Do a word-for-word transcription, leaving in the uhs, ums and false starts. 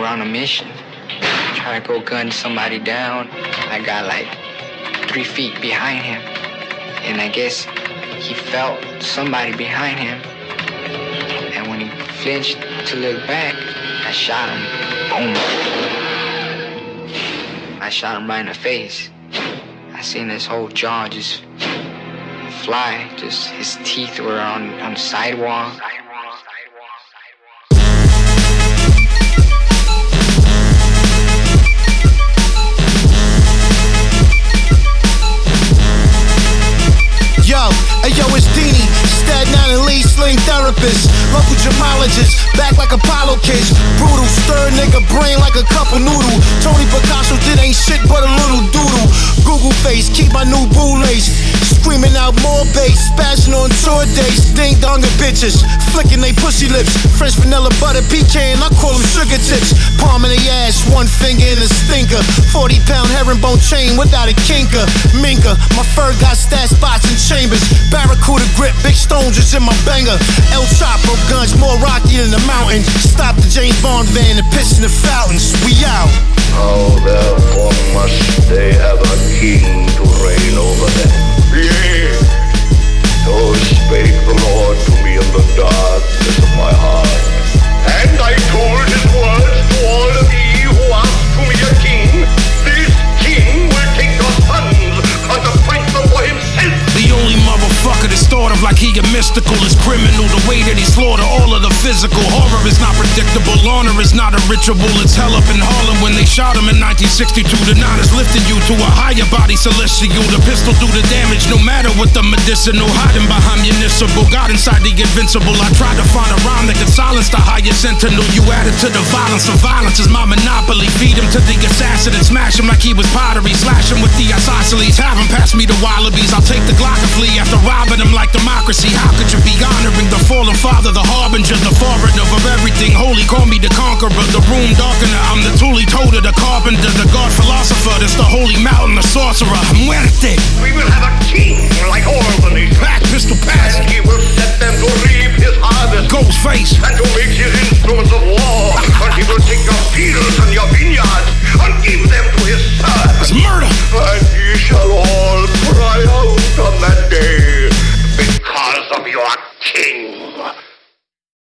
we're on a mission. Try to go gun somebody down. I got like three feet behind him. And I guess he felt somebody behind him. And when he flinched to look back, I shot him. Boom. I shot him right in the face. I seen his whole jaw just fly. Just his teeth were on, on the sidewalk. Yo, ayo, it's Dini, Staten Island lead sling therapist, local gemologist, back like Apollo kids, brutal, stir nigga brain like a cup of noodle. Tony Picasso did ain't shit but a little doodle. Google face, keep my new boo lace, screaming out more bass, spazzing on tour dates, ding dong and bitches, flicking they pussy lips, French vanilla butter pecan, I call them sugar tips, palm in the ass, one finger in a stinker, forty pound herringbone chain without a kinker, minka, my fur got stat spots and chains. Barracuda grip, big stones is in my banger. El Chapo guns, more rocky than the mountains. Stop the James Bond van and piss in the fountains. We out. How therefore must they have a king to reign over them? Yea, so spake the Lord to me in the darkness of my heart. And I told his words to all of ye who asked to me a king. This king will take your sons and appoint them for himself. The only motherfucker that's thought of like he a mystical is criminal. The way that he slaughter all of the physical. Horror is not predictable, honor is not a ritual. It's hell up in Harlem when they shot him in nineteen sixty-two. The nine is lifting you to a higher body celestial. The pistol do the damage no matter what the medicinal. Hiding behind municipal, God inside the invincible. I tried to find a rhyme that could silence the higher sentinel. You added to the violence, so violence is my monopoly. Feed him to the assassin and smash him like he was pottery. Slash him with the isosceles, have him pass me the wallabies. I'll take the Glock and flee after robbing him like democracy. How could you be honoring the fallen father, the harbinger, the foreigner of everything holy? Call me the conqueror, the room darkener. I'm the Thule Toda, the carpenter, the god philosopher. That's the holy mountain, the sorcerer. Muerte. We will have a king like all the nations. Back, pistol pass. And he will set them to reap his harvest. Ghost face. And to make his